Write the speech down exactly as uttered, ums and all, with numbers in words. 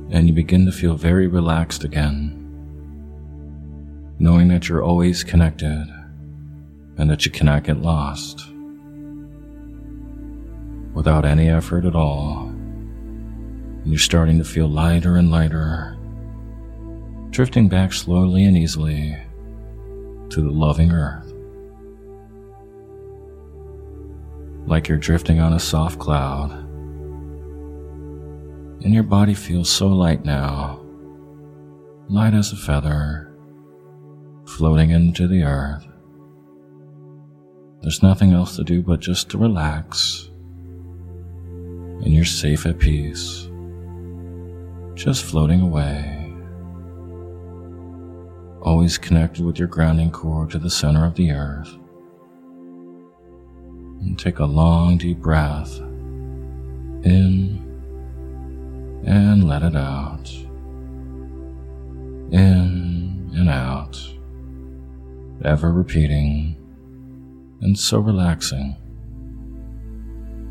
and you begin to feel very relaxed again, knowing that you're always connected and that you cannot get lost. Without any effort at all, and you're starting to feel lighter and lighter, drifting back slowly and easily to the loving earth. Like you're drifting on a soft cloud, and your body feels so light now, light as a feather, floating into the earth. There's nothing else to do but just to relax, and you're safe at peace, just floating away. Always connected with your grounding cord to the center of the earth. And take a long, deep breath in and let it out. In and out. Ever repeating and so relaxing.